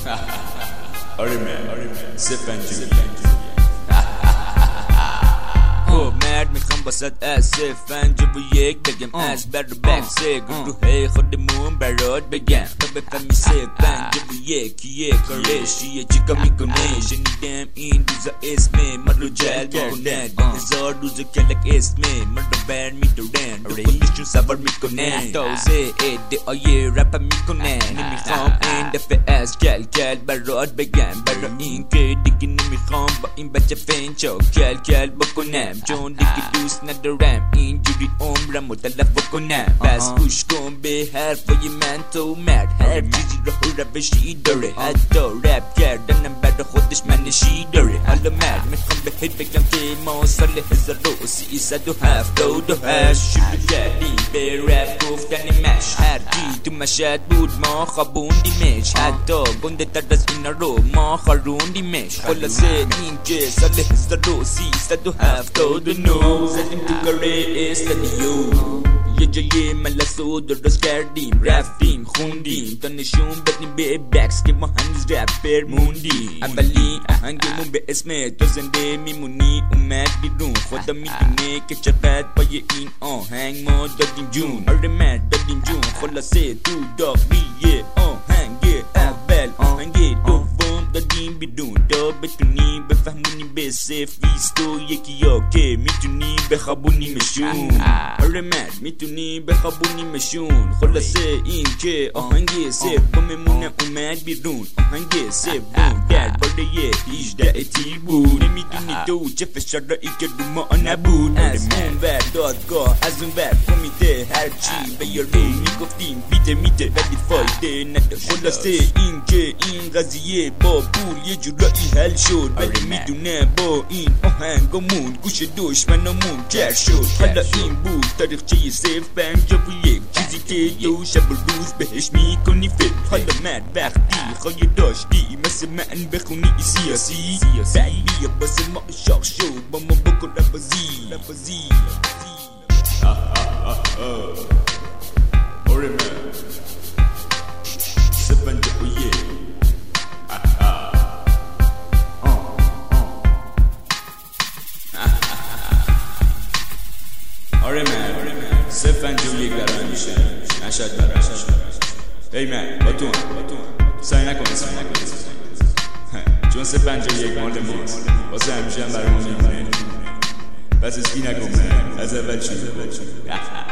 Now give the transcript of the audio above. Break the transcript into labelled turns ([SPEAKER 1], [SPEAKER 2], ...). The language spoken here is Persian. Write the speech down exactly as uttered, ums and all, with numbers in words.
[SPEAKER 1] آره من آره من سفنجی
[SPEAKER 2] خب مرد میخوام باسد از سفنج و یک بگم از بر و بکسه گروه خودمون برات بگم تا بفهمی سفنج و یک یک کارشیه چیکا میکنه شنیدم این روزا اسمه من رو جلب میکنن هزار روز کلک اسمه من رو بر میدارن رو خودشون سوار میکنن تازه ادعای رپ میکنن نمیخوام این دفعه از کل کل برات بگم برای این که دیگه نمیخوام با این بچه فنچو کل کل بکنم چون دیگه دوست ندارم اینجوری عمرم رو تلف کنم پس گوش کن به حرفای من تو مرد هر چیزی رو روشی داره حتی رپ کردنم برای خودش منشی داره حالا مرد میخوام بهت بگم که ما سال هزار و سیصد و هفتاد و هشت شروع کردیم به رپ گفتن مش هر کی تو مشهد بود ما خوابوندیمش حتی گنده تر از اینا رو ما خاروندیمش خلاصه این که سال هزار و سیصد و هفتاد و نه زدیم تو کاره استادیو یه جای ملسو درست کردیم رفتیم خوندیم تا نشون بدیم به بکس که ما هنوز رپر موندیم اولی آهنگمون به اسم تو زنده میمونی اومد بیرون خدا میدونه که چقدر پای این آهنگ ما دادیم جون آره من دادیم جون خلاصه تو داغیه آهنگ اول آهنگ دوم دادیم بیرون تا بتونیم بفهمونیم به سفیست و یکی ها که میتونیم بخوابونیمشون آره مرد میتونیم بخوابونیمشون خلاصه این که آهنگ سوممون اومد بیرون آهنگ سوم درباره هجده تیر بود نمیدونی تو چه فشارایی که رو ما نبود از اون ور دادگاه از اون ور کمیته هرچی به یاری میگفتیم بیده میده ولی فایده نداشت خلاصه این که این قضیه با پول یه جورایی حل شد ولی میدونه با این آهنگمون گوش دشمنمون گر شد حالا این بود تاریخچه صرف پنجاه و یک چیزی که تو شب و روز بهش میکنی فکر حالا مرد وقتی خواهی داشتی مثل من بخونی سیاسی بعد بیا باسه ما شاق شو با ما بکن رفازی
[SPEAKER 1] آره من سفنجی و یک آره من سفنجی و یک برای میشه نشد برای ای من با تو سعی نکن سعی نکن چون سفنجی و یک مال ماست واسه همیشه هم برای ما میمونه پس اسکی نکن من از اول شده